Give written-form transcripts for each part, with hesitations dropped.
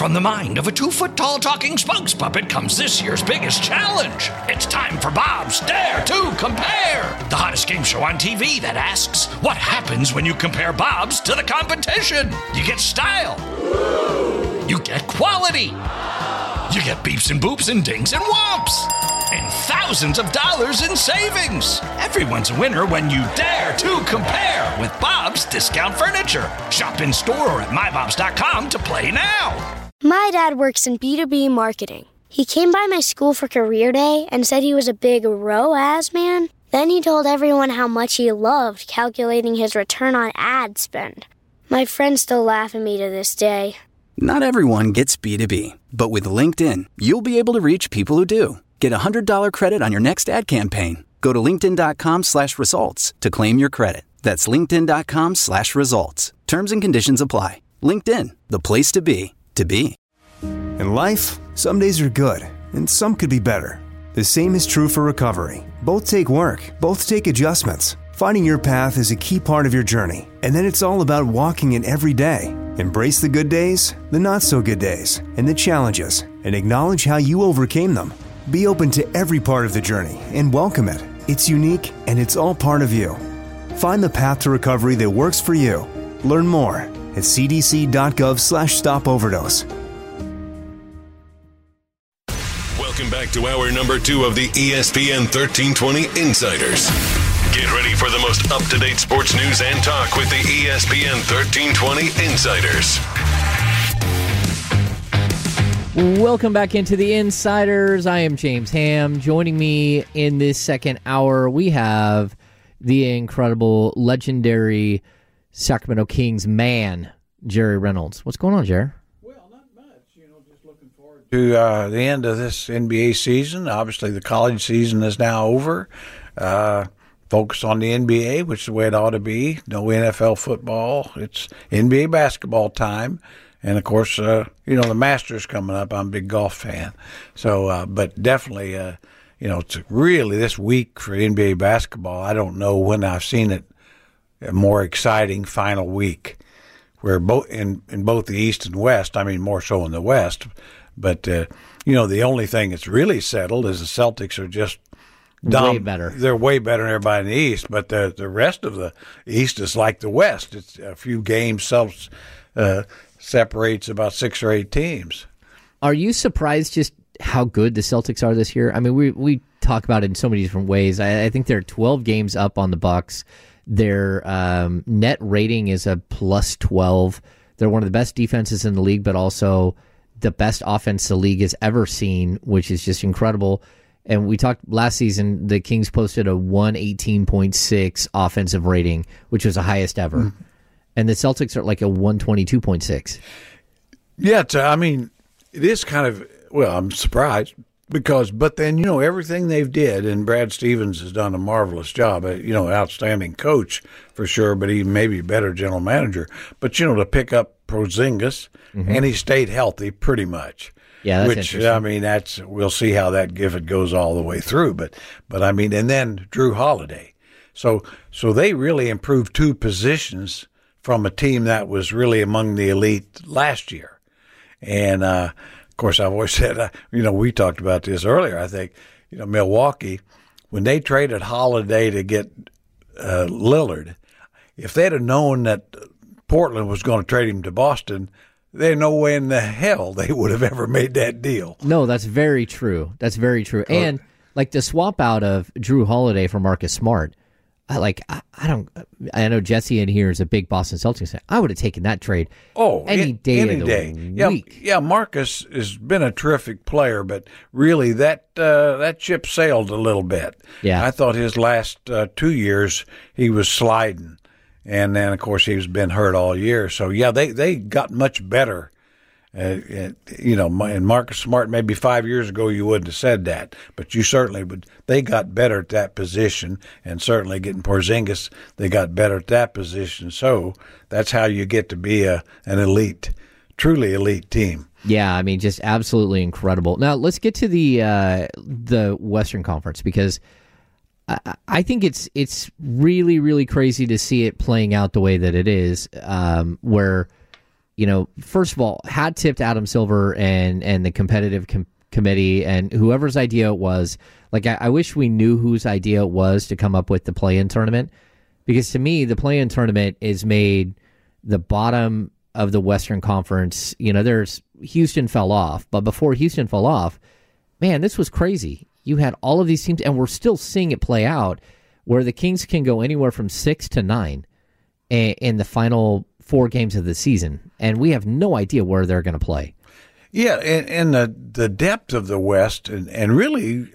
From the mind of a 2-foot-tall talking spokes puppet comes this year's biggest challenge. It's time for Bob's Dare to Compare, the hottest game show on TV that asks, what happens when you compare Bob's to the competition? You get style. You get quality. You get beeps and boops and dings and whomps. And thousands of dollars in savings. Everyone's a winner when you dare to compare with Bob's Discount Furniture. Shop in store or at mybobs.com to play now. My dad works in B2B marketing. He came by my school for career day and said he was a big ROAS man. Then he told everyone how much he loved calculating his return on ad spend. My friends still laugh at me to this day. Not everyone gets B2B, but with LinkedIn, you'll be able to reach people who do. Get a $100 credit on your next ad campaign. Go to linkedin.com/results to claim your credit. That's linkedin.com/results. Terms and conditions apply. LinkedIn, the place to be, to be. In life, some days are good, and some could be better. The same is true for recovery. Both take work, both take adjustments. Finding your path is a key part of your journey, and then it's all about walking it every day. Embrace the good days, the not-so-good days, and the challenges, and acknowledge how you overcame them. Be open to every part of the journey and welcome it. It's unique, and it's all part of you. Find the path to recovery that works for you. Learn more at cdc.gov/stopoverdose. Welcome back to hour number 2 of the ESPN 1320 Insiders. Get ready for the most up-to-date sports news and talk with the ESPN 1320 Insiders. Welcome back into the Insiders. I am James Ham. Joining me in this second hour, we have the incredible, legendary Sacramento Kings man, Jerry Reynolds. What's going on, Jerry? Well, not much. Just looking forward to the end of this NBA season. Obviously, the college season is now over. Focus on the NBA, which is the way it ought to be. No NFL football. It's NBA basketball time. And, of course, the Masters coming up. I'm a big golf fan. So, but definitely, it's really this week for NBA basketball. I don't know when I've seen it a more exciting final week where both in both the East and West, I mean, more so in the West. But, the only thing that's really settled is the Celtics are just way better. They're way better than everybody in the East. But the rest of the East is like the West. It's a few games separates about 6 or 8 teams. Are you surprised just how good the Celtics are this year? I mean, we talk about it in so many different ways. I think they're 12 games up on the Bucks. Their net rating is a plus 12. They're one of the best defenses in the league, but also the best offense the league has ever seen, which is just incredible. And we talked last season, the Kings posted a 118.6 offensive rating, which was the highest ever. Mm-hmm. And the Celtics are like a 122.6. Yeah, it is kind of, I'm surprised but then, everything they've did, and Brad Stevens has done a marvelous job, outstanding coach for sure, but he may be a better general manager. But, to pick up Porzingis, and he stayed healthy pretty much. Yeah, that's interesting. We'll see how that, if it goes all the way through. But and then Drew Holiday. So they really improved 2 positions from a team that was really among the elite last year. And, of course, I've always said, we talked about this earlier, I think, Milwaukee, when they traded Holiday to get Lillard, if they'd have known that Portland was going to trade him to Boston, there's no way in the hell they would have ever made that deal. No, that's very true. That's very true. And, like, the swap out of Drew Holiday for Marcus Smart, I know Jesse in here is a big Boston Celtics fan. I would have taken that trade any day of the week. Yeah, Marcus has been a terrific player, but really that ship sailed a little bit. Yeah. I thought his last 2 years he was sliding, and then, of course, he's been hurt all year. So, yeah, they got much better. And Marcus Smart, maybe 5 years ago you wouldn't have said that, but you certainly would. They got better at that position, and certainly getting Porzingis, they got better at that position. So that's how you get to be an elite, truly elite team. Yeah, I mean, just absolutely incredible. Now let's get to the Western Conference, because I think it's really, really crazy to see it playing out the way that it is, where first of all, hat tip to Adam Silver and the competitive committee and whoever's idea it was. Like, I wish we knew whose idea it was to come up with the play-in tournament, because to me, the play-in tournament is made the bottom of the Western Conference. There's Houston fell off, but before Houston fell off, man, this was crazy. You had all of these teams, and we're still seeing it play out, where the Kings can go anywhere from 6 to 9 in the final 4 games of the season, and we have no idea where they're going to play. Yeah, and the depth of the West, and really,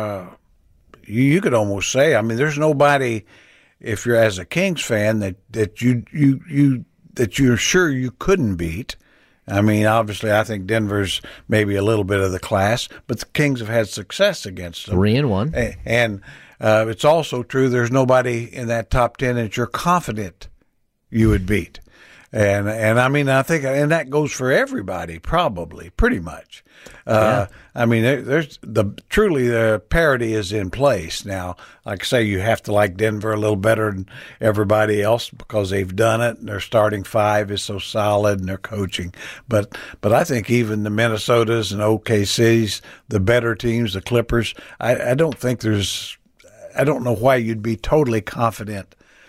you could almost say, I mean, there's nobody, if you're as a Kings fan, that you're sure you couldn't beat. I mean, obviously, I think Denver's maybe a little bit of the class, but the Kings have had success against them. 3-1. And it's also true there's nobody in that top 10 that you're confident you would beat. And I mean, I think, and that goes for everybody, probably, pretty much. Yeah. I mean, there's truly the parity is in place now. Like I say, you have to like Denver a little better than everybody else because they've done it, and their starting 5 is so solid, and their coaching. But I think even the Minnesotas and OKCs, the better teams, the Clippers, I don't think I don't know why you'd be totally confident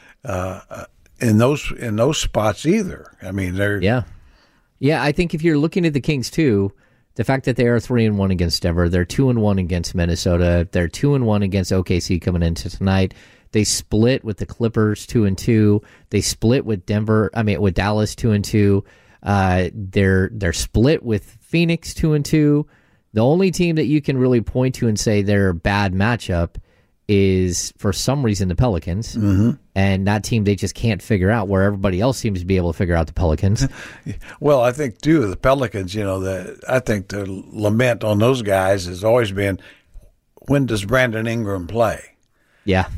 in those spots either. I mean, they're yeah. I think if you're looking at the Kings too, the fact that they are 3-1 against Denver, they're 2-1 against Minnesota, they're 2-1 against OKC coming into tonight. They split with the Clippers 2-2. They split with with Dallas 2-2. They're split with Phoenix 2-2. The only team that you can really point to and say they're a bad matchup is, for some reason, the Pelicans. Mm-hmm. And that team they just can't figure out, where everybody else seems to be able to figure out the Pelicans. Well, I think, too, the Pelicans, I think the lament on those guys has always been, when does Brandon Ingram play? Yeah.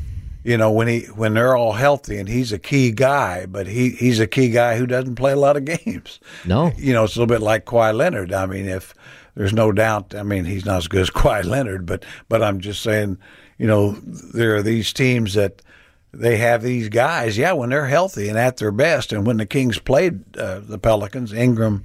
When they're all healthy, and he's a key guy, but he's a key guy who doesn't play a lot of games. No. It's a little bit like Kawhi Leonard. I mean, if there's no doubt, I mean, he's not as good as Kawhi Leonard, but I'm just saying, there are these teams that they have these guys, when they're healthy and at their best. And when the Kings played the Pelicans, Ingram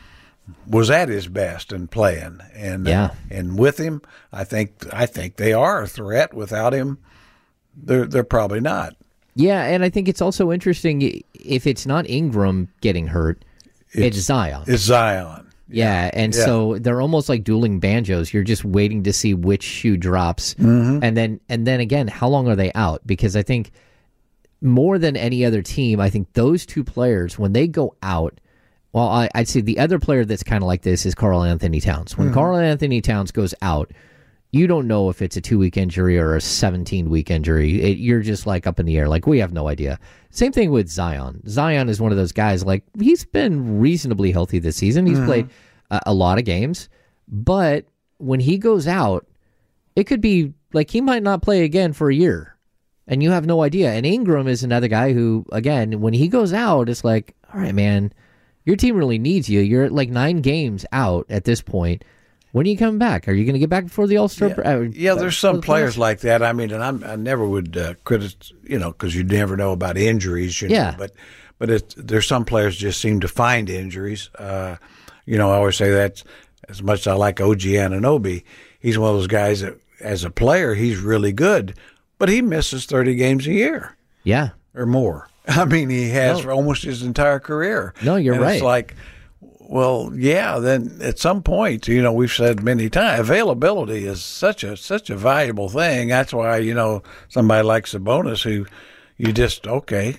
was at his best and playing. And and with him, I think they are a threat. Without him, they're probably not. Yeah, and I think it's also interesting, if it's not Ingram getting hurt, it's Zion. It's Zion. Yeah, and so they're almost like dueling banjos. You're just waiting to see which shoe drops. Mm-hmm. And then again, how long are they out? Because I think more than any other team, I think those two players, when they go out, well, I'd say the other player that's kind of like this is Karl Anthony Towns. When Karl Anthony Towns goes out, you don't know if it's a 2-week injury or a 17-week injury. You're just like up in the air. Like, we have no idea. Same thing with Zion. Zion is one of those guys, like, he's been reasonably healthy this season. He's played a lot of games. But when he goes out, it could be like he might not play again for a year. And you have no idea. And Ingram is another guy who, again, when he goes out, it's like, all right, man, your team really needs you. You're like 9 games out at this point. When are you coming back? Are you going to get back before the All-Star break? There's some players like that. I mean, and I never would criticize, because you never know about injuries, But there's some players just seem to find injuries. I always say that as much as I like OG Anunoby, he's one of those guys that, as a player, he's really good, but he misses 30 games a year. Yeah. Or more. I mean, he has for almost his entire career. No, you're right. It's like, well, then at some point, we've said many times, availability is such a valuable thing. That's why, somebody like Sabonis, who you just,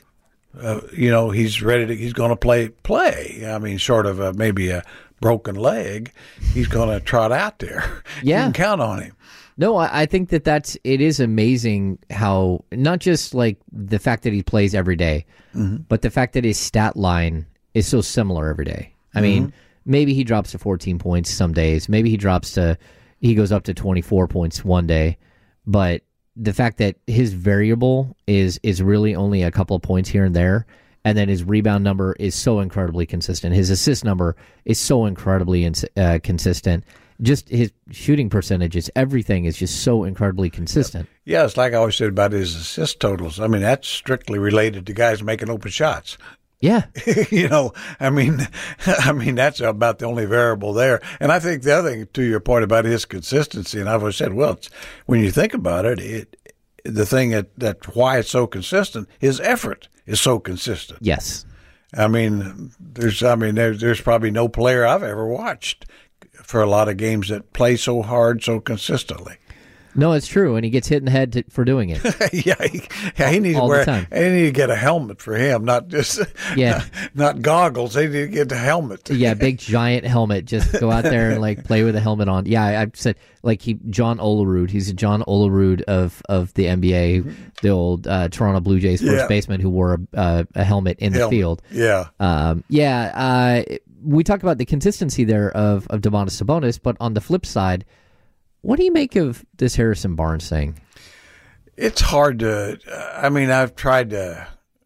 he's ready to, he's going to play. I mean, short of maybe a broken leg, he's going to trot out there. Yeah. You can count on him. No, I think it is amazing how, not just like the fact that he plays every day, but the fact that his stat line is so similar every day. I mean, maybe he drops to 14 points some days. Maybe he goes up to 24 points one day. But the fact that his variable is really only a couple of points here and there, and then his rebound number is so incredibly consistent. His assist number is so incredibly consistent. Just his shooting percentages, everything is just so incredibly consistent. Yeah, it's like I always said about his assist totals. I mean, that's strictly related to guys making open shots. Yeah. I mean, that's about the only variable there. And I think the other thing, to your point about his consistency, and I've always said, well, when you think about it, the thing that why it's so consistent, his effort is so consistent. Yes. I mean, there's probably no player I've ever watched for a lot of games that play so hard, so consistently. No, it's true, and he gets hit in the head for doing it. he needs all to the time. They need to get a helmet for him, not just not goggles. They need to get the helmet. Yeah, big giant helmet. Just go out there and play with a helmet on. Yeah, I've said John Olerud. He's a John Olerud of the NBA, the old Toronto Blue Jays first baseman who wore a helmet in the field. Yeah. We talk about the consistency there of Domantas Sabonis, but on the flip side, what do you make of this Harrison Barnes thing? It's hard to. I mean, I've tried to,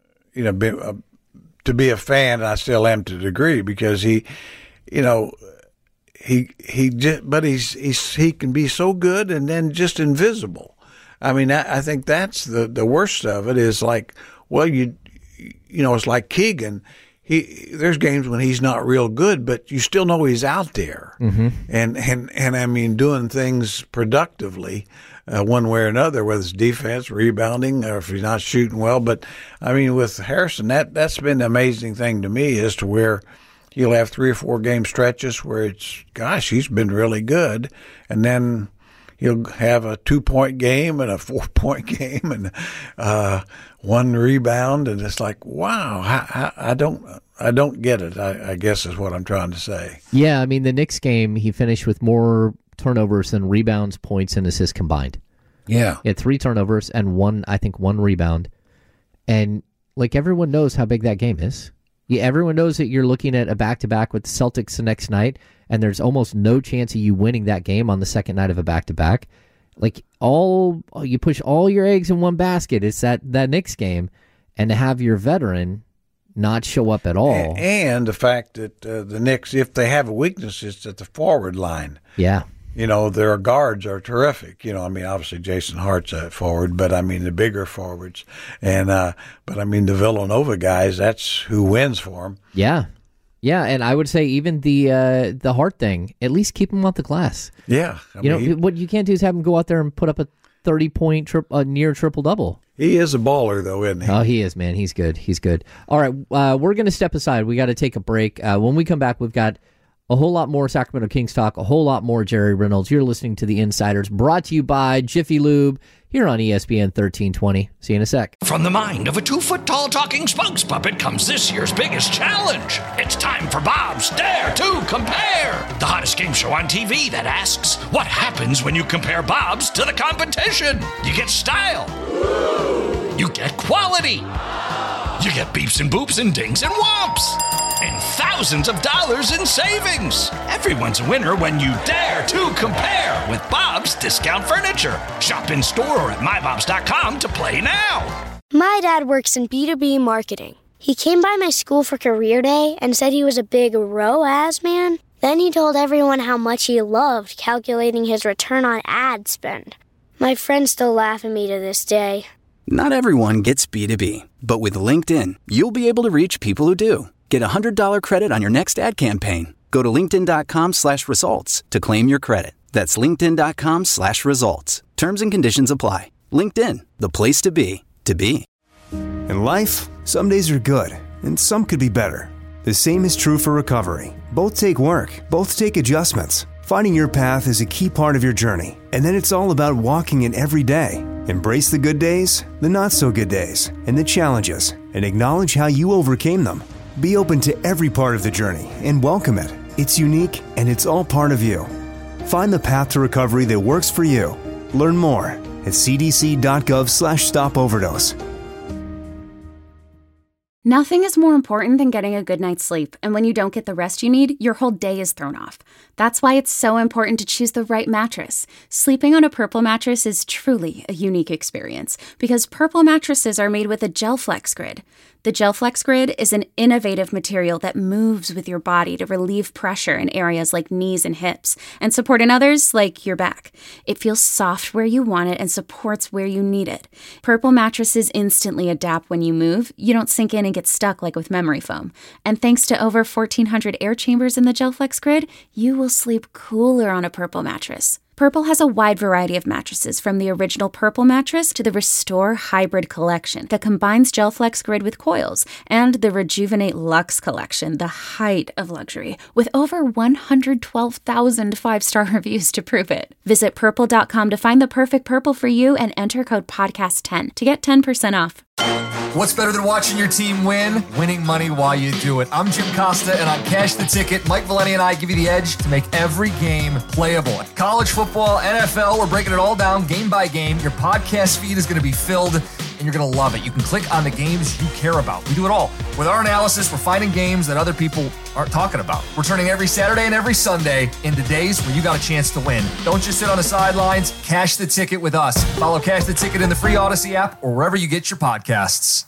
be a fan, and I still am to a degree because he can be so good and then just invisible. I mean, I think that's the worst of it. Is it's like Keegan. There's games when he's not real good, but you still know he's out there, and I mean doing things productively, one way or another, whether it's defense, rebounding, or if he's not shooting well. But I mean, with Harrison, that's been the amazing thing to me as to where he'll have 3 or 4 game stretches where he's been really good, and then he'll have a 2-point game and a 4-point game and 1 rebound, and it's like, wow, I don't get it, I guess is what I'm trying to say. Yeah, I mean, the Knicks game, he finished with more turnovers than rebounds, points, and assists combined. Yeah. He had 3 turnovers and 1 rebound. And, everyone knows how big that game is. Yeah, everyone knows that you're looking at a back-to-back with the Celtics the next night, and there's almost no chance of you winning that game on the second night of a back-to-back. You push all your eggs in one basket. It's that Knicks game, and to have your veteran not show up at all. And the fact that the Knicks, if they have a weakness, it's at the forward line. Yeah. Their guards are terrific. Obviously Jason Hart's a forward, but I mean the bigger forwards. And but I mean the Villanova guys, that's who wins for them. Yeah. Yeah, and I would say even the Hart thing, at least keep him off the glass. Yeah. What you can't do is have him go out there and put up a 30-point near triple-double. He is a baller, though, isn't he? Oh, he is, man. He's good. He's good. All right, we're going to step aside. We got to take a break. When we come back, we've got a whole lot more Sacramento Kings talk, a whole lot more Jerry Reynolds. You're listening to The Insiders, brought to you by Jiffy Lube, here on ESPN 1320. See you in a sec. From the mind of a 2-foot-tall talking spokes puppet comes this year's biggest challenge. It's time for Bob's Dare to Compare, the hottest game show on TV that asks, what happens when you compare Bob's to the competition? You get style. You get quality. You get beeps and boops and dings and whomps. And thousands of dollars in savings. Everyone's a winner when you dare to compare with Bob's Discount Furniture. Shop in store or at mybobs.com to play now. My dad works in B2B marketing. He came by my school for career day and said he was a big ROAS man. Then he told everyone how much he loved calculating his return on ad spend. My friends still laugh at me to this day. Not everyone gets B2B, but with LinkedIn, you'll be able to reach people who do. Get a $100 credit on your next ad campaign. Go to linkedin.com/results to claim your credit. That's linkedin.com/results. Terms and conditions apply. LinkedIn, the place to be, to be. In life, some days are good, and some could be better. The same is true for recovery. Both take work, both take adjustments. Finding your path is a key part of your journey, and then it's all about walking it every day. Embrace the good days, the not-so-good days, and the challenges, and acknowledge how you overcame them. Be open to every part of the journey and welcome it. It's unique and it's all part of you. Find the path to recovery that works for you. Learn more at cdc.gov/stopoverdose. Nothing is more important than getting a good night's sleep, and when you don't get the rest you need, your whole day is thrown off. That's why it's so important to choose the right mattress. Sleeping on a Purple mattress is truly a unique experience, because Purple mattresses are made with a Gel Flex grid. The GelFlex Grid is an innovative material that moves with your body to relieve pressure in areas like knees and hips and support in others like your back. It feels soft where you want it and supports where you need it. Purple mattresses instantly adapt when you move. You don't sink in and get stuck like with memory foam. And thanks to over 1,400 air chambers in the GelFlex Grid, you will sleep cooler on a Purple mattress. Purple has a wide variety of mattresses, from the original Purple mattress to the Restore Hybrid collection that combines GelFlex Grid with coils, and the Rejuvenate Luxe collection, the height of luxury, with over 112,000 five-star reviews to prove it. Visit Purple.com to find the perfect Purple for you and enter code podcast10 to get 10% off. What's better than watching your team win? Winning money while you do it. I'm Jim Costa, and on Cash the Ticket, Mike Valeni and I give you the edge to make every game playable. College football, NFL, we're breaking it all down game by game. Your podcast feed is going to be filled, and you're going to love it. You can click on the games you care about. We do it all. With our analysis, we're finding games that other people aren't talking about. We're turning every Saturday and every Sunday into days where you got a chance to win. Don't just sit on the sidelines. Cash the Ticket with us. Follow Cash the Ticket in the free Odyssey app or wherever you get your podcasts.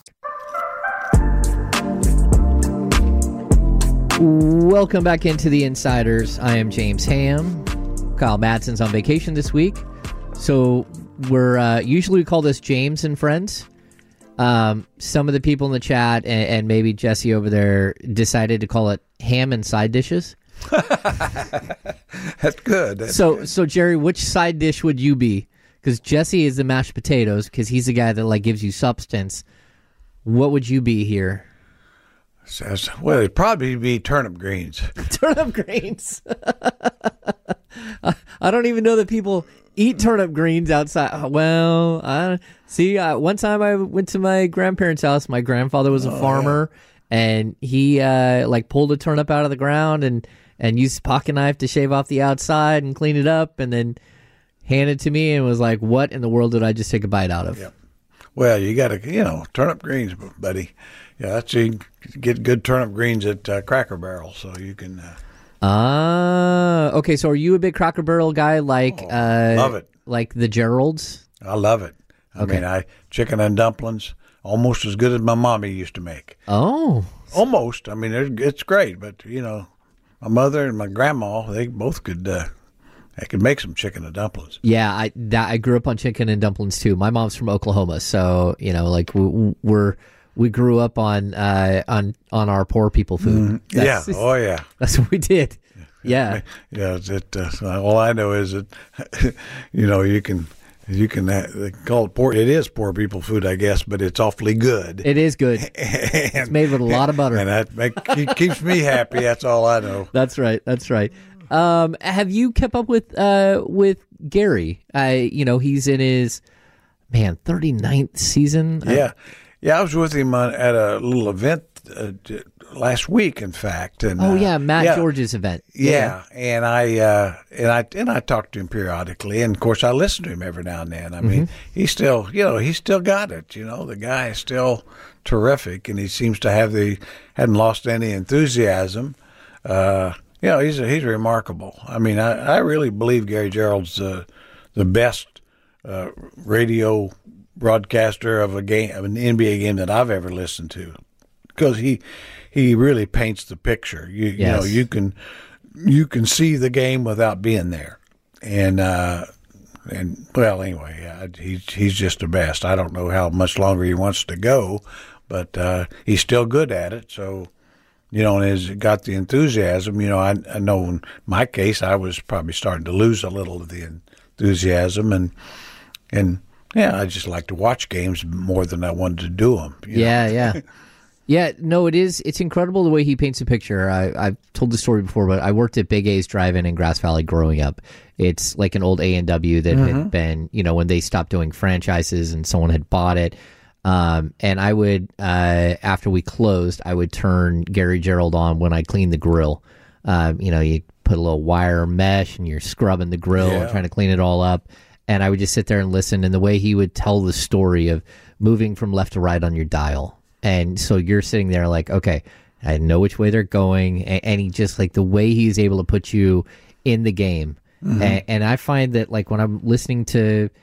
Welcome back into the Insiders. I am James Ham. Kyle Madsen's on vacation this week, so we're usually we call this James and Friends. Some of the people in the chat and maybe Jesse over there decided to call it Ham and Side Dishes. That's good. So Jerry, which side dish would you be? Because Jesse is the mashed potatoes, because he's the guy that like gives you substance. What would you be here? Well, it'd probably be turnip greens. Turnip greens. I don't even know that people eat turnip greens outside. Well, one time I went to my grandparents' house. My grandfather was a farmer, and he pulled a turnip out of the ground and used a pocket knife to shave off the outside and clean it up, and then handed it to me and was like, "What in the world did I just take a bite out of?" Yeah. Well, you got to, turnip greens, buddy. Yeah, you get good turnip greens at Cracker Barrel, so you can. Okay. So, are you a big Cracker Barrel guy? Love it. Like the Gerald's? I love it. I mean, chicken and dumplings, almost as good as my mommy used to make. Oh, almost. I mean, it's great, but my mother and my grandma, they both could. They could make some chicken and dumplings. Yeah, I grew up on chicken and dumplings too. My mom's from Oklahoma, so we grew up on our poor people food. Yeah. That's what we did. Yeah. Yeah. All I know is that you can they call it poor. It is poor people food, I guess, but it's awfully good. It is good. It's made with a lot of butter, and that keeps me happy. That's all I know. That's right. Have you kept up with Gary? He's in his 39th season. Yeah. I was with him at a little event last week, in fact. And Matt George's event. Yeah, and I talk to him periodically, and of course I listen to him every now and then. I mean, he's still got it. The guy is still terrific, and he seems to hadn't lost any enthusiasm. He's remarkable. I mean, I really believe Gary Gerold's the best radio broadcaster of an NBA game that I've ever listened to, because he really paints the picture. You can see the game without being there, and anyway, he's just the best. I don't know how much longer he wants to go, but he's still good at it. So. And has got the enthusiasm. I know in my case, I was probably starting to lose a little of the enthusiasm, and I just like to watch games more than I wanted to do them. Yeah. No, it is. It's incredible the way he paints a picture. I've told the story before, but I worked at Big A's Drive-In in Grass Valley growing up. It's like an old A&W that had been, when they stopped doing franchises and someone had bought it. And I would, after we closed, I would turn Gary Gerold on when I cleaned the grill. You put a little wire mesh and you're scrubbing the grill and trying to clean it all up. And I would just sit there and listen. And the way he would tell the story of moving from left to right on your dial. And so you're sitting there like, okay, I know which way they're going. And he just the way he's able to put you in the game. And I find that when I'm listening to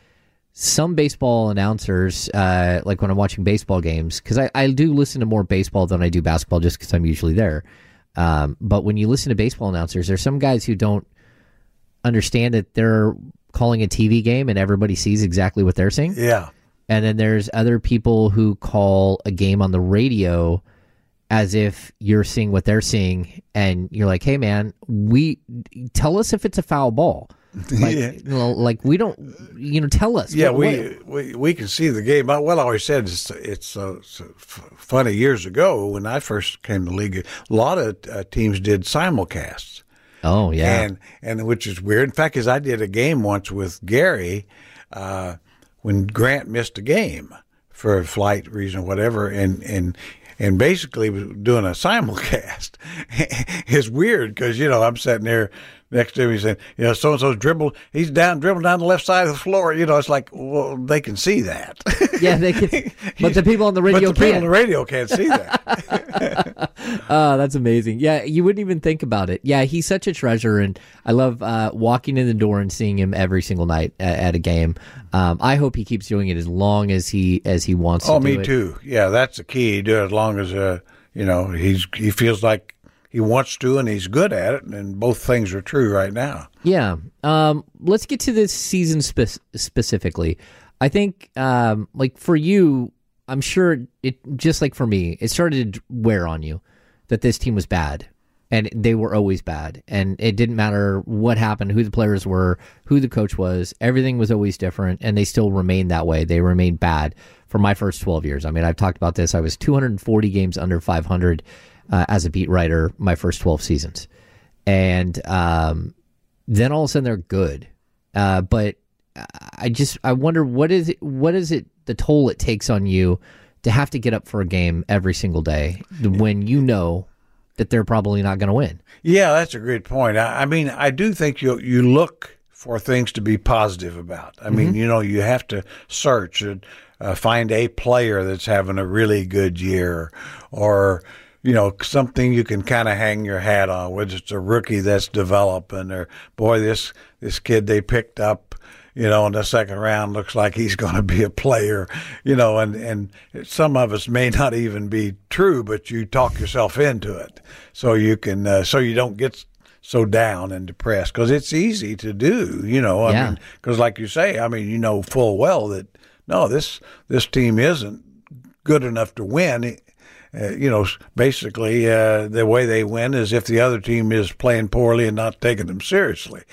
some baseball announcers, like when I'm watching baseball games, because I do listen to more baseball than I do basketball just because I'm usually there. But when you listen to baseball announcers, there's some guys who don't understand that they're calling a TV game and everybody sees exactly what they're seeing. Yeah. And then there's other people who call a game on the radio as if you're seeing what they're seeing, and you're like, "Hey, man, tell us if it's a foul ball." Like we don't, tell us. Yeah, we can see the game. What I always said is it's funny. Years ago, when I first came to the league, a lot of teams did simulcasts. Oh yeah, and which is weird. In fact, I did a game once with Gary when Grant missed a game for a flight reason or whatever, and basically was doing a simulcast. It's weird because, I'm sitting there next to him. He's saying, so-and-so's dribbled down the left side of the floor. It's like, well, they can see that. Yeah, they can. But the people on the radio can't. People on the radio can't see that. Oh, that's amazing. Yeah, you wouldn't even think about it. Yeah, he's such a treasure, and I love walking in the door and seeing him every single night at a game. I hope he keeps doing it as long as he wants to do it. Oh, me too. Yeah, that's the key. Do it as long as he feels like he wants to, and he's good at it, and both things are true right now. Yeah. Let's get to this season specifically. I think, like for you, I'm sure it, just like for me, it started to wear on you that this team was bad, and they were always bad, and it didn't matter what happened, who the players were, who the coach was. Everything was always different, and they still remained that way. They remained bad for my first 12 years. I mean, I've talked about this. I was 240 games under 500 as a beat writer my first 12 seasons. And then all of a sudden they're good. But I wonder what is it the toll it takes on you to have to get up for a game every single day when you know that they're probably not going to win. Yeah, that's a great point. I mean, I do think you look for things to be positive about. I mean, you have to search and find a player that's having a really good year, or something you can kind of hang your hat on, whether it's a rookie that's developing, or boy, this kid they picked up, in the second round looks like he's going to be a player, and some of us may not even be true, but you talk yourself into it so you can, so you don't get so down and depressed, because it's easy to do, I mean, because like you say, I mean, full well that no, this team isn't good enough to win. Basically, the way they win is if the other team is playing poorly and not taking them seriously,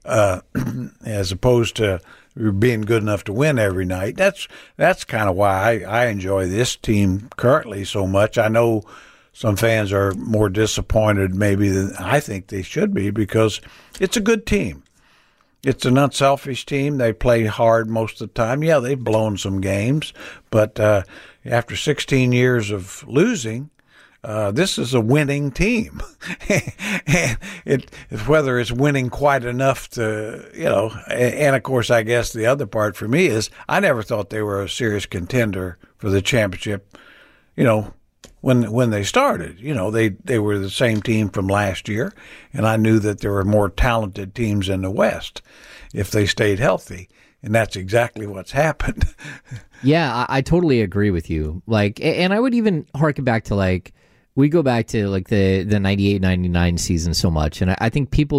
as opposed to being good enough to win every night. That's kind of why I enjoy this team currently so much. I know some fans are more disappointed maybe than I think they should be, because it's a good team. It's an unselfish team. They play hard most of the time. Yeah, they've blown some games, but after 16 years of losing, this is a winning team. And whether it's winning quite enough to, and of course, I guess the other part for me is I never thought they were a serious contender for the championship, when they started. They were the same team from last year, and I knew that there were more talented teams in the West if they stayed healthy, and that's exactly what's happened. Yeah, I totally agree with you. Like, and I would even harken back to we go back to the 98-99 season so much, and I think people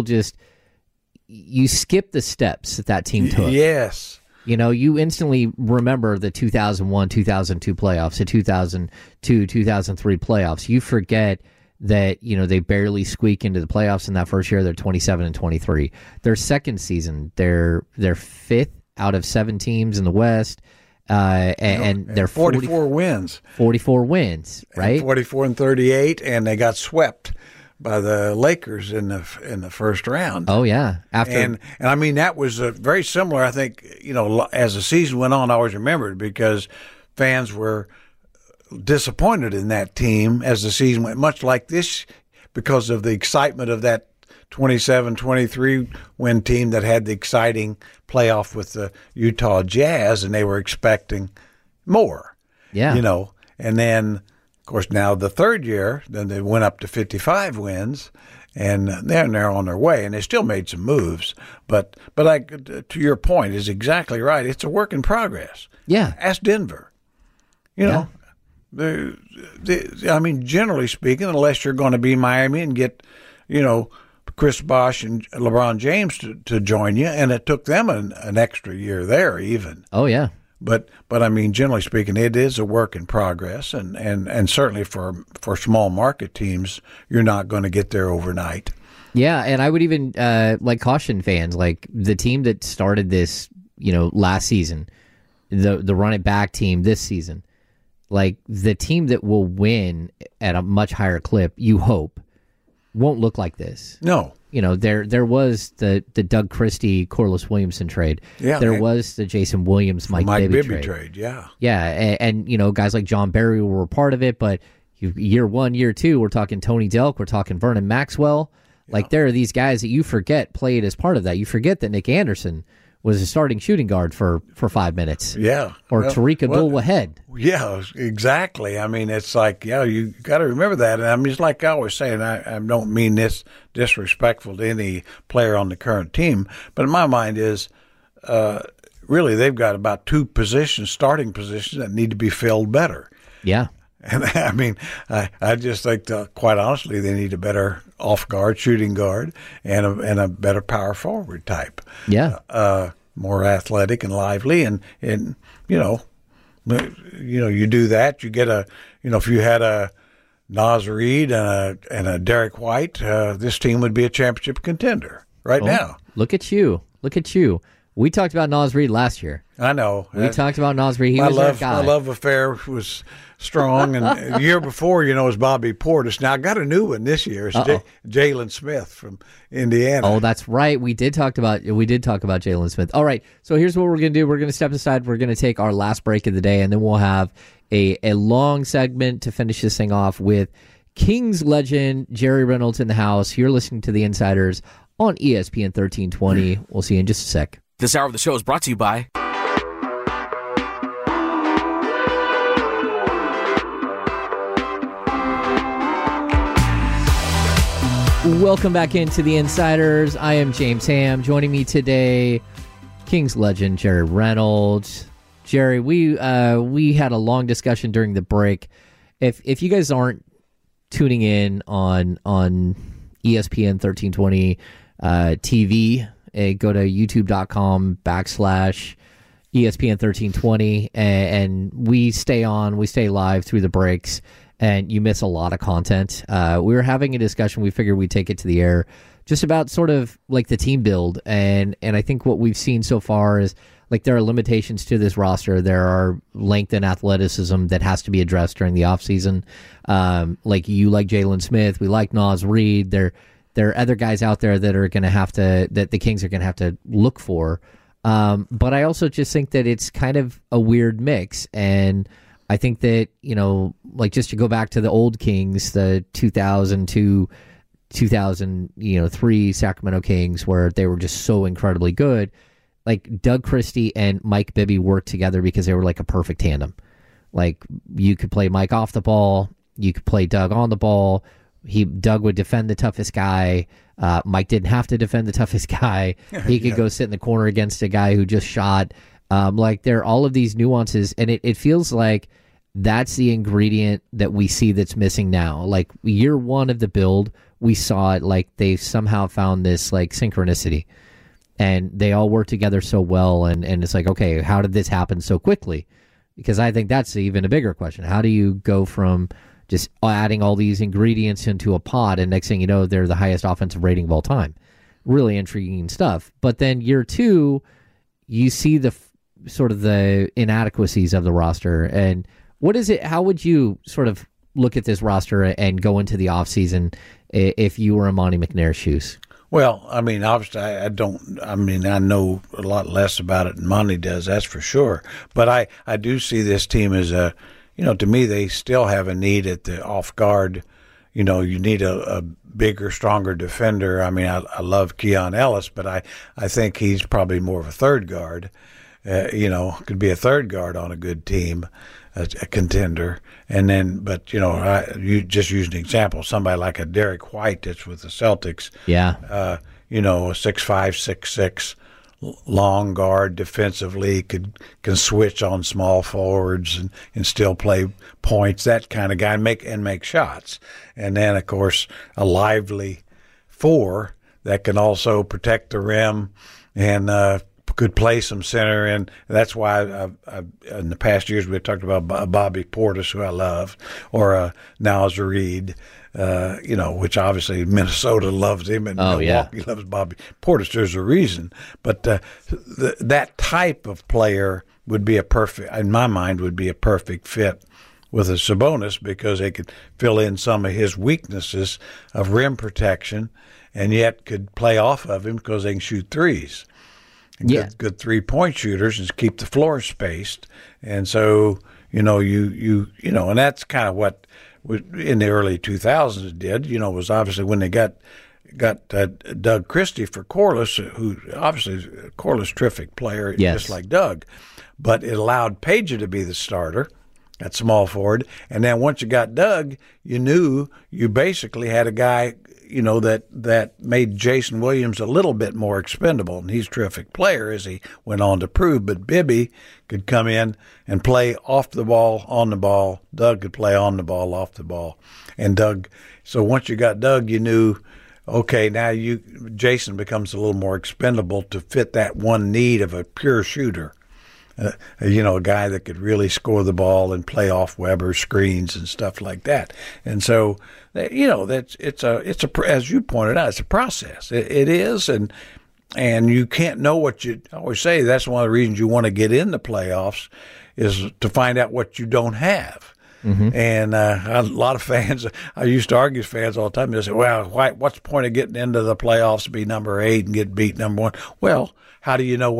you skip the steps that team took. Yes. You instantly remember the 2001, 2002 playoffs, the 2002, 2003 playoffs. You forget that, they barely squeak into the playoffs in that first year. They're 27-23. Their second season, they're fifth out of 7 teams in the West. And they're 44 wins. 44 wins, right? 44-38, and they got swept by the Lakers in the first round. Oh yeah, and I mean that was very similar. I think as the season went on, I always remembered, because fans were disappointed in that team as the season went. Much like this, because of the excitement of that 27-23 win team that had the exciting playoff with the Utah Jazz, and they were expecting more. Yeah, and then. Of course, now the third year, then they went up to 55 wins, and they're on their way, and they still made some moves. But like, to your point, is exactly right. It's a work in progress. Yeah. Ask Denver. You know, I mean, generally speaking, unless you're going to be Miami and get, Chris Bosh and LeBron James to join you, and it took them an extra year there even. Oh, yeah. But I mean, generally speaking, it is a work in progress, and certainly for small market teams, you're not going to get there overnight. Yeah, and I would even caution fans, like the team that started this, last season, the run it back team this season, like the team that will win at a much higher clip, you hope, won't look like this. No. There was the Doug Christie, Corliss Williamson trade. Yeah. There was the Jason Williams, Mike Bibby trade. Yeah. Yeah, and guys like John Barry were part of it, but year 1, year 2, we're talking Tony Delk, we're talking Vernon Maxwell. Like, there are these guys that you forget played as part of that. You forget that Nick Anderson was a starting shooting guard for 5 minutes. Yeah. Or Tariq Abdul-Wahed. Yeah, exactly. I mean, it's like, you got to remember that. And I mean, it's like I always say, and I don't mean this disrespectful to any player on the current team, but in my mind is really they've got about 2 starting positions that need to be filled better. Yeah. And I mean, I just think, quite honestly, they need a better off-guard, shooting guard, and a better power forward type. Yeah, more athletic and lively, and you do that, you get if you had a Naz Reid and a Derek White, this team would be a championship contender now. Look at you. We talked about Naz Reid last year. I know. We talked about Naz Reid. He was our guy. My love affair was strong. And the year before, was Bobby Portis. Now, I got a new one this year. It's Jalen Smith from Indiana. Oh, that's right. We did talk about Jalen Smith. All right. So here's what we're going to do. We're going to step aside. We're going to take our last break of the day, and then we'll have a long segment to finish this thing off with Kings legend Jerry Reynolds in the house. You're listening to The Insiders on ESPN 1320. We'll see you in just a sec. This hour of the show is brought to you by... Welcome back into The Insiders. I am James Ham. Joining me today, Kings legend Jerry Reynolds. Jerry, we had a long discussion during the break. If you guys aren't tuning in on ESPN 1320 TV, go to youtube.com/ESPN 1320, and we stay live through the breaks, and you miss a lot of content. We were having a discussion. We figured we'd take it to the air just about sort of like the team build. And I think what we've seen so far is like there are limitations to this roster. There are length and athleticism that has to be addressed during the offseason. Like Jalen Smith. We like Naz Reid. There are other guys out there that are going to have to, that the Kings are going to have to look for. But I also just think that it's kind of a weird mix. And I think that, like just to go back to the old Kings, the 2002, 2003 Sacramento Kings, where they were just so incredibly good. Like Doug Christie and Mike Bibby worked together because they were like a perfect tandem. Like you could play Mike off the ball, you could play Doug on the ball. Doug would defend the toughest guy. Mike didn't have to defend the toughest guy. He could go sit in the corner against a guy who just shot. Like there are all of these nuances, and it feels like that's the ingredient that we see that's missing now. Like year 1 of the build, we saw it like they've somehow found this like synchronicity, and they all work together so well. And it's like, okay, how did this happen so quickly? Because I think that's even a bigger question. How do you go from just adding all these ingredients into a pot, and next thing you know, they're the highest offensive rating of all time? Really intriguing stuff. But then year 2, you see the sort of the inadequacies of the roster. And what is it? How would you sort of look at this roster and go into the offseason if you were in Monty McNair's shoes? Well, I mean, obviously, I know a lot less about it than Monty does, that's for sure. But I do see this team as to me, they still have a need at the off guard. You need a bigger, stronger defender. I mean, I love Keon Ellis, but I think he's probably more of a third guard. Could be a third guard on a good team. a contender. And then, but you just use an example. Somebody like a Derek White that's with the Celtics. Yeah. A 6'5", 6'6", long guard defensively, can switch on small forwards and still play points. That kind of guy, and make shots. And then, of course, a lively 4 that can also protect the rim and could play some center. And that's why in the past years we've talked about Bobby Portis, who I love, or Nowser Reed, which obviously Minnesota loves him and Milwaukee loves Bobby Portis. There's a reason. But that type of player would be in my mind, would be a perfect fit with a Sabonis, because they could fill in some of his weaknesses of rim protection and yet could play off of him because they can shoot threes. Good 3-point shooters and keep the floor spaced. And so, and that's kind of what in the early 2000s it did, was obviously when they got Doug Christie for Corliss, who obviously is a Corliss terrific player, just like Doug. But it allowed Peja to be the starter at small forward. And then once you got Doug, you knew you basically had a guy, that made Jason Williams a little bit more expendable. And he's a terrific player, as he went on to prove. But Bibby could come in and play off the ball, on the ball. Doug could play on the ball, off the ball. And so once you got Doug, you knew, okay, now Jason becomes a little more expendable to fit that one need of a pure shooter. A guy that could really score the ball and play off Weber screens and stuff like that. And so, it's as you pointed out, it's a process. It is, and you can't know what I always say. That's one of the reasons you want to get in the playoffs, is to find out what you don't have. Mm-hmm. And a lot of fans, I used to argue with fans all the time. They say, well, what's the point of getting into the playoffs to be number 8 and get beat number 1? Well, how do you know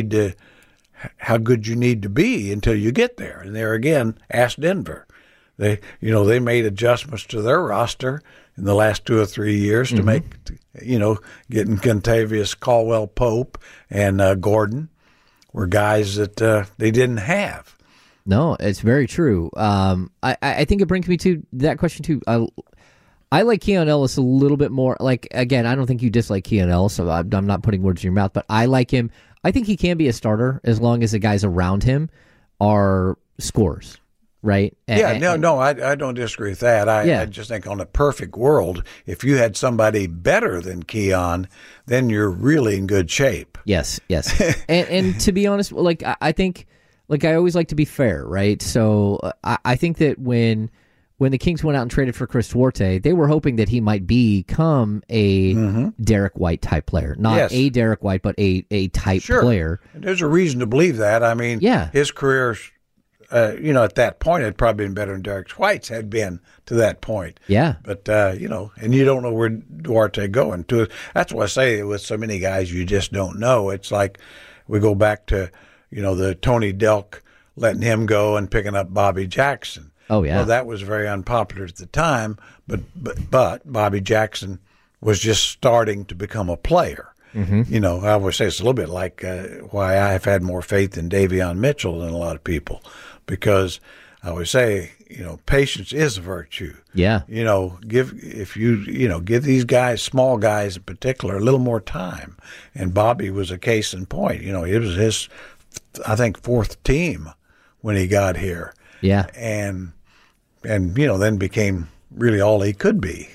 how good you need to be until you get there? And there again, ask Denver. They made adjustments to their roster in the last 2 or 3 years to make, getting Contavious Caldwell-Pope and Gordon were guys that they didn't have. No, it's very true. I think it brings me to that question too. I like Keon Ellis a little bit more. Like, again, I don't think you dislike Keon Ellis, so I'm not putting words in your mouth, but I like him. I think he can be a starter as long as the guys around him are scorers, right? I don't disagree with that. I just think on a perfect world, if you had somebody better than Keon, then you're really in good shape. Yes. and to be honest, like I think, like I always like to be fair, right? So I think that when the Kings went out and traded for Chris Duarte, they were hoping that he might become a Derek White type player. Not a Derek White, but a type player. And there's a reason to believe that. I mean, his career, at that point, had probably been better than Derek White's had been to that point. Yeah. But, and you don't know where Duarte going to. That's why I say with so many guys, you just don't know. It's like we go back to, the Tony Delk letting him go and picking up Bobby Jackson. Oh, yeah. Well, that was very unpopular at the time, but Bobby Jackson was just starting to become a player. Mm-hmm. I always say it's a little bit like why I have had more faith in Davion Mitchell than a lot of people, because I always say, patience is a virtue. Yeah. Give these guys, small guys in particular, a little more time. And Bobby was a case in point. It was his, I think, 4th team when he got here. Yeah. And then became really all he could be.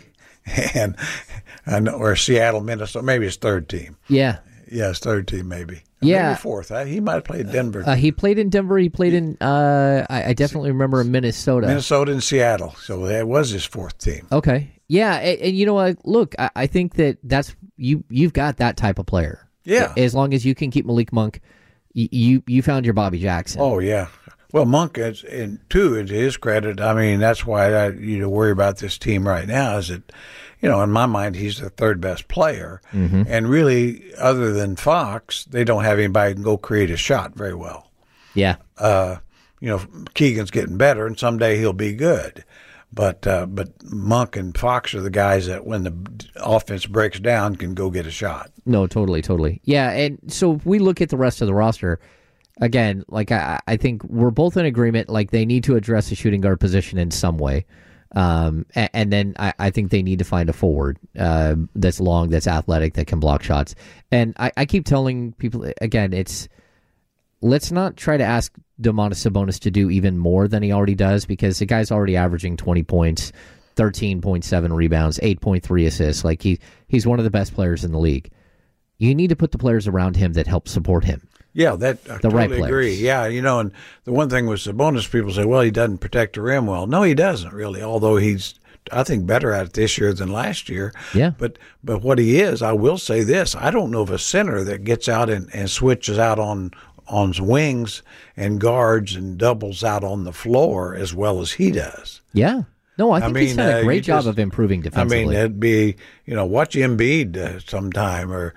Or Seattle, Minnesota, maybe his 3rd team. Yeah. Yeah, his 3rd team maybe. Yeah. Maybe 4th. He might have played Denver. He played in Denver. He played in, I definitely remember Minnesota. Minnesota and Seattle. So that was his 4th team. Okay. Yeah. And you know what? Look, I think that's, you've got that type of player. Yeah. As long as you can keep Malik Monk, you found your Bobby Jackson. Oh, yeah. Well, Monk, to his credit, I mean, that's why I worry about this team right now is that, in my mind, he's the 3rd best player. Mm-hmm. And really, other than Fox, they don't have anybody who can go create a shot very well. Yeah. Keegan's getting better, and someday he'll be good. But Monk and Fox are the guys that when the offense breaks down can go get a shot. No, totally. Yeah, and so if we look at the rest of the roster, again, like I think we're both in agreement. Like they need to address the shooting guard position in some way, and then I think they need to find a forward that's long, that's athletic, that can block shots. And I keep telling people again, let's not try to ask Domantas Sabonis to do even more than he already does, because the guy's already averaging 20 points, 13.7 rebounds, 8.3 assists. Like he's one of the best players in the league. You need to put the players around him that help support him. Yeah, I totally right agree. Yeah, and the one thing with Sabonis, people say, well, he doesn't protect the rim well. No, he doesn't really, although he's, I think, better at it this year than last year. Yeah. But what he is, I will say this, I don't know of a center that gets out and switches out on wings and guards and doubles out on the floor as well as he does. Yeah. No, I think he's done a great job of improving defensively. I mean, it'd be, watch Embiid sometime or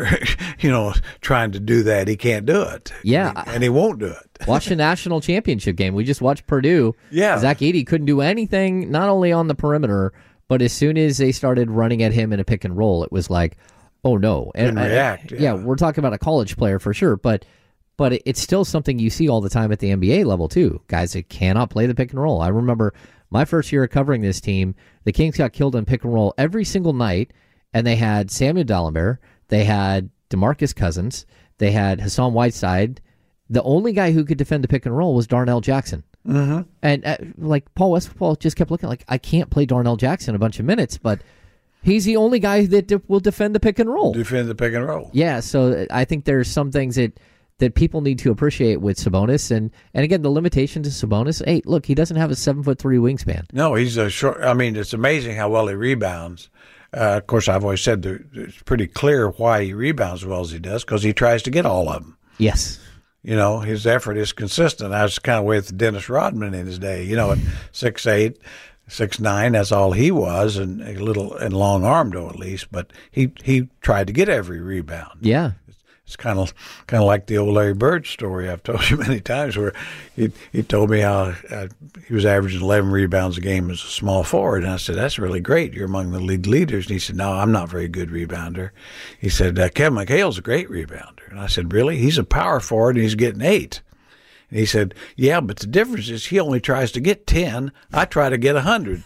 trying to do that. He can't do it. Yeah. And he won't do it. Watch the national championship game. We just watched Purdue. Yeah. Zach Edey couldn't do anything, not only on the perimeter, but as soon as they started running at him in a pick and roll, it was like, oh no. And react. Yeah, we're talking about a college player for sure, but it's still something you see all the time at the NBA level too. Guys that cannot play the pick and roll. I remember my first year of covering this team, the Kings got killed on pick and roll every single night, and they had Samuel Dalembert, they had DeMarcus Cousins, they had Hassan Whiteside. The only guy who could defend the pick and roll was Darnell Jackson. Mm-hmm. And like Paul Westphal just kept looking like, I can't play Darnell Jackson a bunch of minutes, but he's the only guy that will defend the pick and roll. Defend the pick and roll. Yeah, so I think there's some things that people need to appreciate with Sabonis. And again, the limitation to Sabonis, hey, look, he doesn't have a 7'3" wingspan. No, he's a short. I mean, it's amazing how well he rebounds. Of course, I've always said it's pretty clear why he rebounds as well as he does, because he tries to get all of them. Yes. His effort is consistent. I was kind of with Dennis Rodman in his day. At 6'8", 6'9", that's all he was, and a little and long armed though at least. But he tried to get every rebound. Yeah. It's kind of like the old Larry Bird story I've told you many times, where he told me how he was averaging 11 rebounds a game as a small forward, and I said, "That's really great. You're among the league leaders." And he said, "No, I'm not a very good rebounder." He said, "Kevin McHale's a great rebounder." And I said, "Really? He's a power forward and he's getting 8." And he said, "Yeah, but the difference is he only tries to get 10. I try to get 100."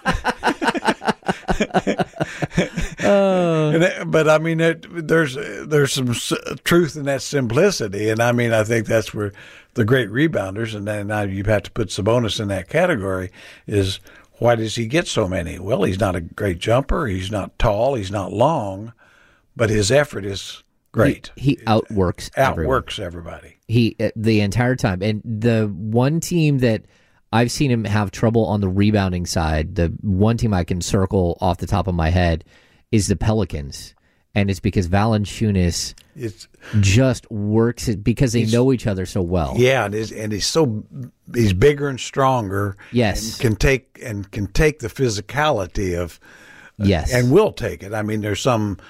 But I mean, there's some truth in that simplicity, and I mean, I think that's where the great rebounders, and then now you have to put Sabonis in that category, is why does he get so many? Well, he's not a great jumper, he's not tall, he's not long, but his effort is great. He outworks everybody. He the entire time, and the one team that I've seen him have trouble on the rebounding side, the one team I can circle off the top of my head is the Pelicans. And it's because Valanciunas just works it because they know each other so well. Yeah, and he's bigger and stronger. Yes, and can take the physicality of. Yes, and will take it. I mean, there's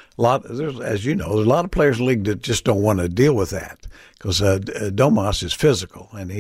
as you know, there's a lot of players in the league that just don't want to deal with that, because Domas is physical and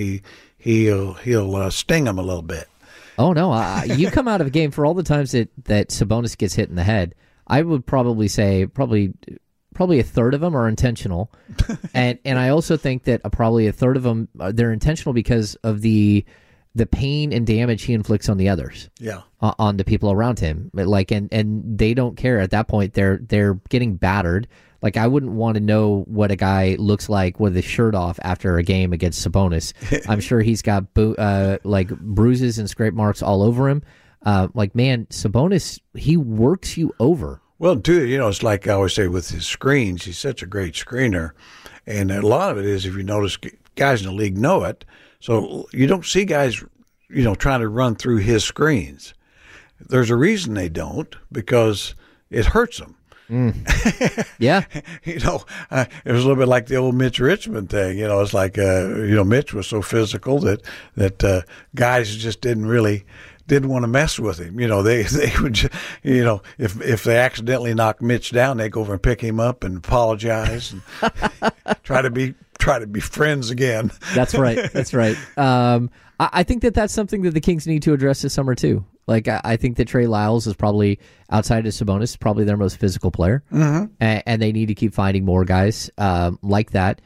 he'll sting them a little bit. Oh no, you come out of a game for all the times that Sabonis gets hit in the head. I would probably say probably a third of them are intentional, and I also think that probably a third of them they're intentional because of the pain and damage he inflicts on the others. Yeah, on the people around him. Like and they don't care at that point. They're getting battered. Like, I wouldn't want to know what a guy looks like with his shirt off after a game against Sabonis. I'm sure he's got bruises and scrape marks all over him. Man, Sabonis, he works you over. Well, too, it's like I always say with his screens, he's such a great screener. And a lot of it is, if you notice, guys in the league know it. So you don't see guys, trying to run through his screens. There's a reason they don't, because it hurts them. Yeah. It was a little bit like the old Mitch Richmond thing. It's like, Mitch was so physical that guys just didn't want to mess with him. They would, if they accidentally knock Mitch down, they go over and pick him up and apologize and try to be friends again. That's right. That's right. I think that's something that the Kings need to address this summer too. Like, I think that Trey Lyles is probably, outside of Sabonis, probably their most physical player. Mm-hmm. And they need to keep finding more guys like that.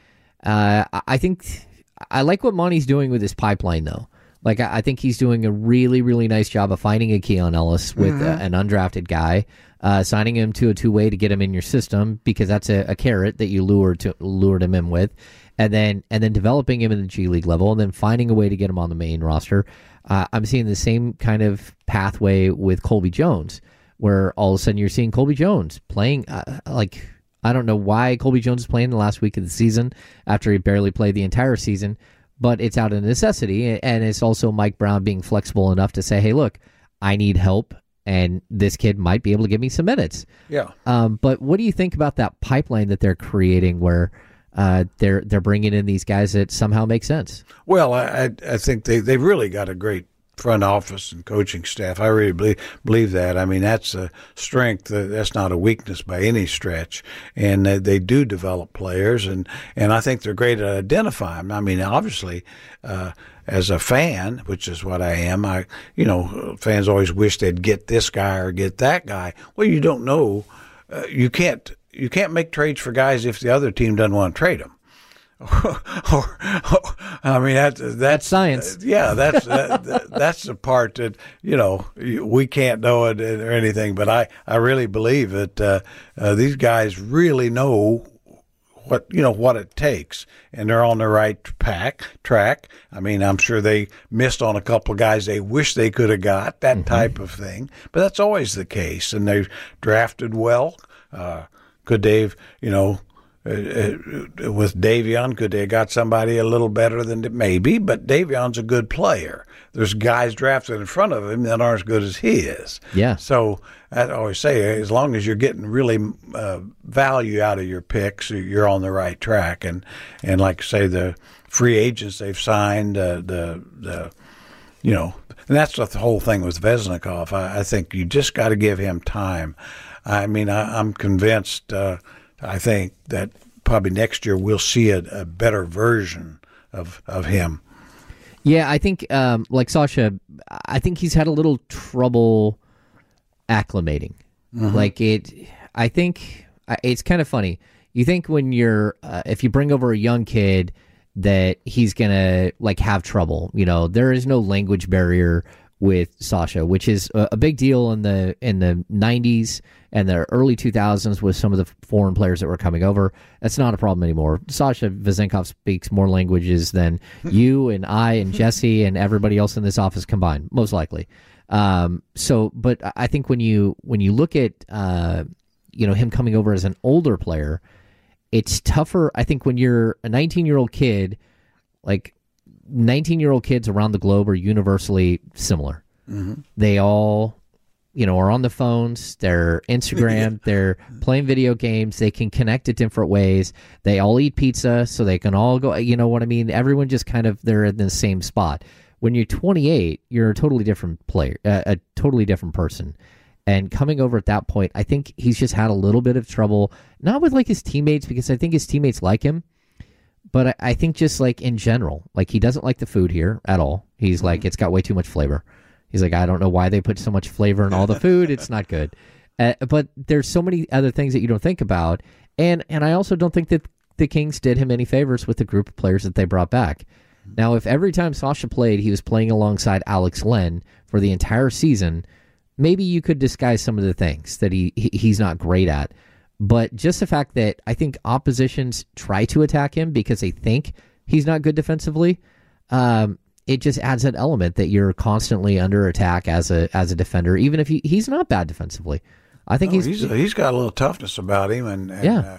I think I like what Monty's doing with his pipeline, though. Like, I think he's doing a really, really nice job of finding a Keon Ellis with an undrafted guy, signing him to a two-way to get him in your system, because that's a carrot that you lured him in with, and then developing him in the G League level, and then finding a way to get him on the main roster. I'm seeing the same kind of pathway with Colby Jones, where all of a sudden you're seeing Colby Jones playing I don't know why Colby Jones is playing the last week of the season after he barely played the entire season, but it's out of necessity, and it's also Mike Brown being flexible enough to say, hey, look, I need help, and this kid might be able to give me some minutes. Yeah. But what do you think about that pipeline that they're creating where they're bringing in these guys that somehow make sense? Well, I think they've really got a great front office and coaching staff. I really believe that. I mean, that's a strength. That's not a weakness by any stretch. And they do develop players, and I think they're great at identifying them. I mean, obviously, as a fan, which is what I am, fans always wish they'd get this guy or get that guy. Well, you don't know. You can't make trades for guys if the other team doesn't want to trade them. I mean, that's science. Yeah, that's the part that we can't know it or anything. But I really believe that these guys really know what it takes, and they're on the right track. I mean, I'm sure they missed on a couple of guys they wish they could have got, that type of thing. But that's always the case, and they've drafted well. Could they've with Davion, could they have got somebody a little better than maybe? But Davion's a good player. There's guys drafted in front of him that aren't as good as he is. Yeah. So I always say, as long as you're getting really value out of your picks, you're on the right track. And like say the free agents they've signed, and that's the whole thing with Veznikov. I think you just got to give him time. I mean, I'm convinced. I think that probably next year we'll see a better version of him. Yeah, I think like Sasha, I think he's had a little trouble acclimating. I think it's kind of funny. You think when you're if you bring over a young kid that he's gonna have trouble. There is no language barrier with Sasha, which is a big deal in the 90s and the early 2000s with some of the foreign players that were coming over. That's not a problem anymore. Sasha Vezenkov speaks more languages than you and I and Jesse and everybody else in this office combined, most likely. But I think when you look at him coming over as an older player, it's tougher. I think when you're a 19-year-old kid, 19-year-old kids around the globe are universally similar. Mm-hmm. They all, are on the phones, they're Instagram, they're playing video games, they can connect it different ways, they all eat pizza, so they can all go, you know what I mean? Everyone just they're in the same spot. When you're 28, you're a totally different player, a totally different person. And coming over at that point, I think he's just had a little bit of trouble, not with his teammates, because I think his teammates like him, but I think just in general, he doesn't like the food here at all. He's it's got way too much flavor. He's I don't know why they put so much flavor in all the food. It's not good. But there's so many other things that you don't think about. And I also don't think that the Kings did him any favors with the group of players that they brought back. Now, if every time Sasha played, he was playing alongside Alex Len for the entire season, maybe you could disguise some of the things that he's not great at. But just the fact that I think oppositions try to attack him because they think he's not good defensively, it just adds that element that you're constantly under attack as a defender, even if he's not bad defensively. I think he's got a little toughness about him, and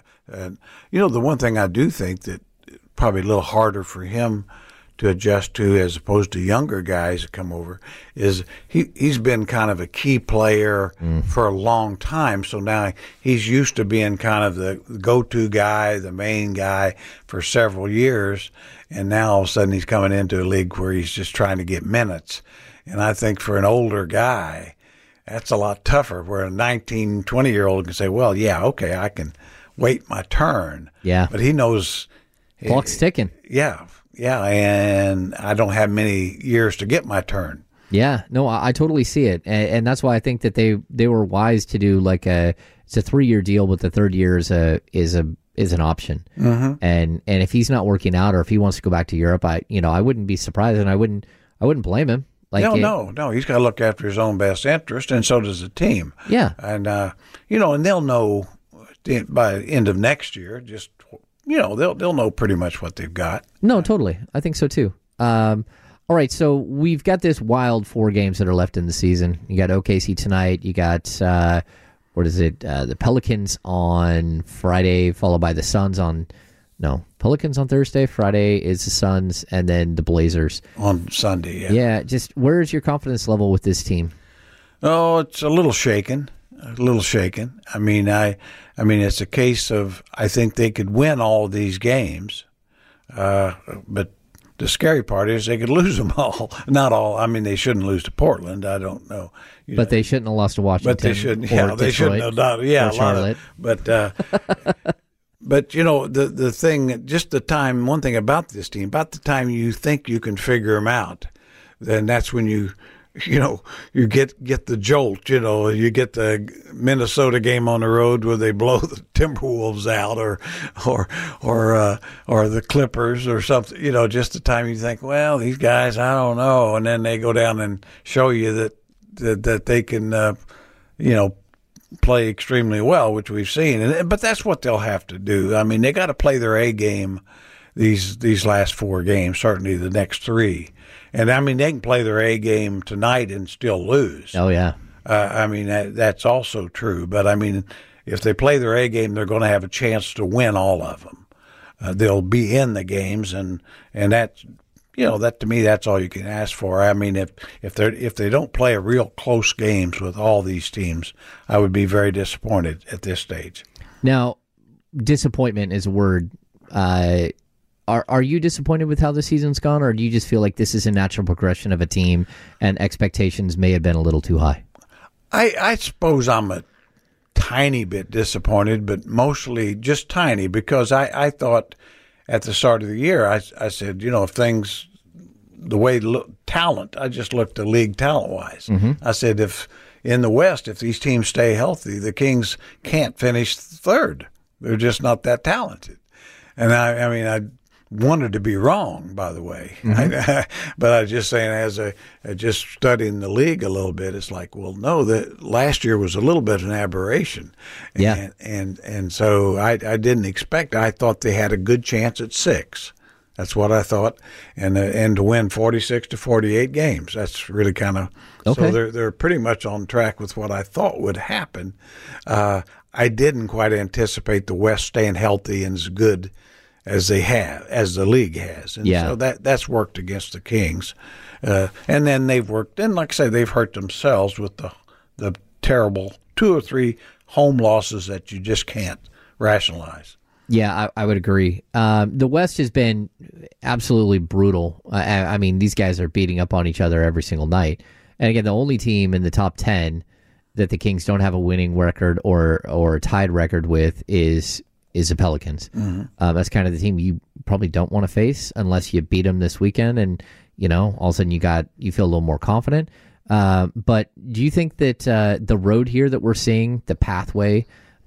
the one thing I do think that probably a little harder for him to adjust to as opposed to younger guys that come over is he's been kind of a key player for a long time. So now he's used to being kind of the go-to guy, the main guy for several years. And now all of a sudden he's coming into a league where he's just trying to get minutes. And I think for an older guy, that's a lot tougher, where a 19, 20-year-old can say, well, yeah, okay, I can wait my turn. Yeah. But he knows. Clock's ticking. Yeah, and I don't have many years to get my turn. Yeah, no, I totally see it, and that's why I think that they were wise to do it's a 3-year deal, but the third year is a is an option. And if he's not working out, or if he wants to go back to Europe, I wouldn't be surprised, and I wouldn't blame him. No, he's got to look after his own best interest, and so does the team. Yeah, and and they'll know by the end of next year. Just they'll know pretty much what they've got. No, totally, I think so too. All right, so we've got this wild 4 games that are left in the season. You got OKC tonight. You got the Pelicans on Friday, followed by the Suns Pelicans on Thursday. Friday is the Suns, and then the Blazers on Sunday. Yeah. Just where is your confidence level with this team? Oh, it's a little shaken. I mean, it's a case of I think they could win all these games, but the scary part is they could lose them all. Not all. I mean, they shouldn't lose to Portland. I don't know. But they shouldn't have lost to Washington. But they shouldn't. Yeah, they shouldn't have done. Yeah, or Charlotte. But the thing, just the time. One thing about this team, about the time you think you can figure them out, then that's when you get the jolt. You get the Minnesota game on the road where they blow the Timberwolves out, or the Clippers or something. Just the time you think, well, these guys, I don't know, and then they go down and show you that they can, play extremely well, which we've seen. But that's what they'll have to do. I mean, they got to play their A game these last 4 games, certainly the next 3. And, I mean, they can play their A game tonight and still lose. Oh, yeah. That's also true. But, I mean, if they play their A game, they're going to have a chance to win all of them. They'll be in the games, and that's, that to me, that's all you can ask for. I mean, if they don't play a real close games with all these teams, I would be very disappointed at this stage. Now, disappointment is a word. Are you disappointed with how the season's gone, or do you just feel like this is a natural progression of a team and expectations may have been a little too high? I suppose I'm a tiny bit disappointed, but mostly just tiny, because I thought at the start of the year, I said, if things, the way talent, I just looked at the league talent-wise. I said, if in the West, if these teams stay healthy, the Kings can't finish third. They're just not that talented. And I wanted to be wrong, by the way. But I was just saying, just studying the league a little bit, it's like, well, no, that last year was a little bit of an aberration. Yeah. And so I didn't expect, I thought they had a good chance at 6. That's what I thought. And to win 46 to 48 games, that's really kind of, okay. So they're pretty much on track with what I thought would happen. I didn't quite anticipate the West staying healthy and as good as they have, as the league has. And so that's worked against the Kings. And then they've worked, and like I say, they've hurt themselves with the terrible 2 or 3 home losses that you just can't rationalize. Yeah, I would agree. The West has been absolutely brutal. I mean, these guys are beating up on each other every single night. And again, the only team in the top 10 that the Kings don't have a winning record or a tied record with is the Pelicans. That's kind of the team you probably don't want to face unless you beat them this weekend, and all of a sudden you feel a little more confident. But do you think that the road here that we're seeing, the pathway,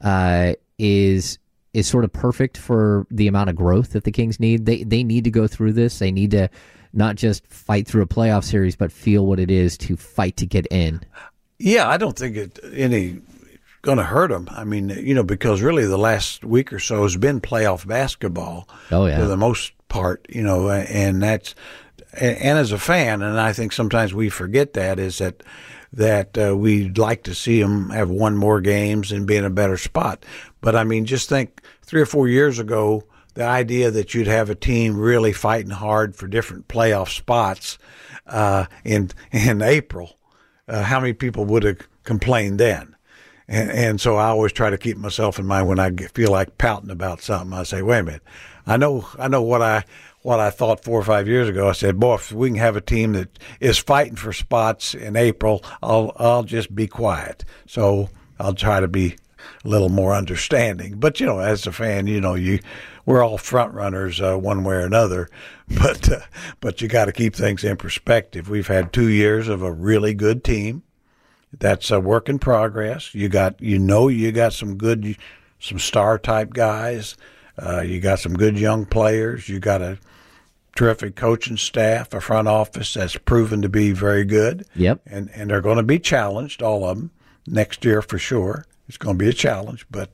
is sort of perfect for the amount of growth that the Kings need? They need to go through this. They need to not just fight through a playoff series, but feel what it is to fight to get in. Yeah, I don't think it any going to hurt them. I mean, because really the last week or so has been playoff basketball. Oh, yeah. For the most part, and that's, and as a fan, and I think sometimes we forget that, is that we'd like to see them have won more games and be in a better spot. But I mean, just think 3 or 4 years ago, the idea that you'd have a team really fighting hard for different playoff spots in April, how many people would have complained then? And so I always try to keep myself in mind when I feel like pouting about something. I say, wait a minute, I know what I thought 4 or 5 years ago. I said, boy, if we can have a team that is fighting for spots in April, I'll just be quiet. So I'll try to be a little more understanding. But as a fan, we're all front runners one way or another. But you got to keep things in perspective. We've had 2 years of a really good team. That's a work in progress. You got some star type guys. You got some good young players. You got a terrific coaching staff, a front office that's proven to be very good. Yep. And they're going to be challenged, all of them, next year for sure. It's going to be a challenge. But,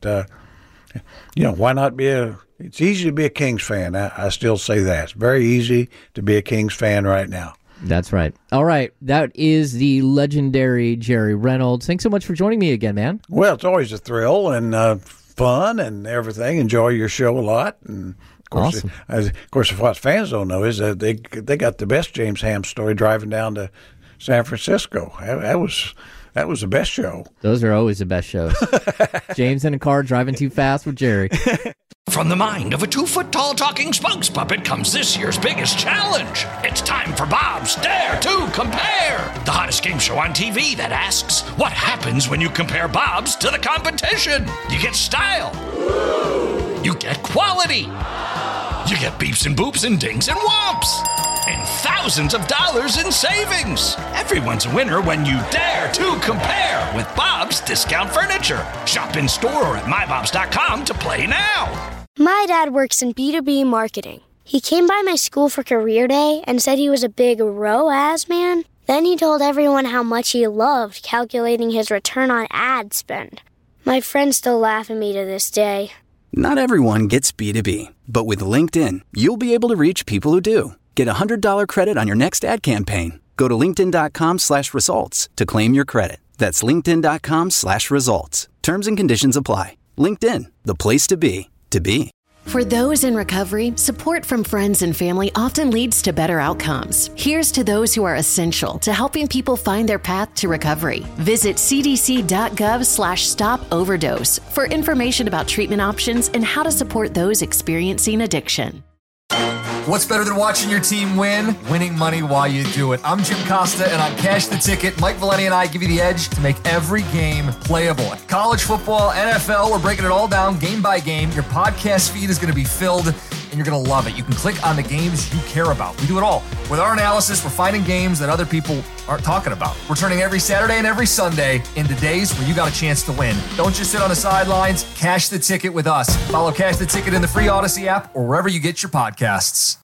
why not it's easy to be a Kings fan. I still say that. It's very easy to be a Kings fan right now. That's right. All right. That is the legendary Jerry Reynolds. Thanks so much for joining me again, man. Well, it's always a thrill and fun and everything. Enjoy your show a lot. And of course, awesome. Of course, what fans don't know is that they got the best James Ham story driving down to San Francisco. That was the best show. Those are always the best shows. James in a car driving too fast with Jerry. From the mind of a 2-foot-tall talking spokes puppet comes this year's biggest challenge. It's time for Bob's Dare to Compare, the hottest game show on TV that asks, what happens when you compare Bob's to the competition? You get style. You get quality. You get beeps and boops and dings and whomps. And thousands of dollars in savings. Everyone's a winner when you dare to compare with Bob's Discount Furniture. Shop in store or at mybobs.com to play now. My dad works in B2B marketing. He came by my school for career day and said he was a big ROAS man. Then he told everyone how much he loved calculating his return on ad spend. My friends still laugh at me to this day. Not everyone gets B2B, but with LinkedIn, you'll be able to reach people who do. Get a $100 credit on your next ad campaign. Go to linkedin.com/results to claim your credit. That's linkedin.com/results. Terms and conditions apply. LinkedIn, the place to be, to be. For those in recovery, support from friends and family often leads to better outcomes. Here's to those who are essential to helping people find their path to recovery. Visit cdc.gov/stop-overdose for information about treatment options and how to support those experiencing addiction. What's better than watching your team win? Winning money while you do it. I'm Jim Costa, and on Cash the Ticket, Mike Valeni and I give you the edge to make every game playable. College football, NFL, we're breaking it all down game by game. Your podcast feed is going to be filled, and you're going to love it. You can click on the games you care about. We do it all. With our analysis, we're finding games that other people aren't talking about. We're turning every Saturday and every Sunday into days where you got a chance to win. Don't just sit on the sidelines. Cash the Ticket with us. Follow Cash the Ticket in the free Odyssey app or wherever you get your podcasts.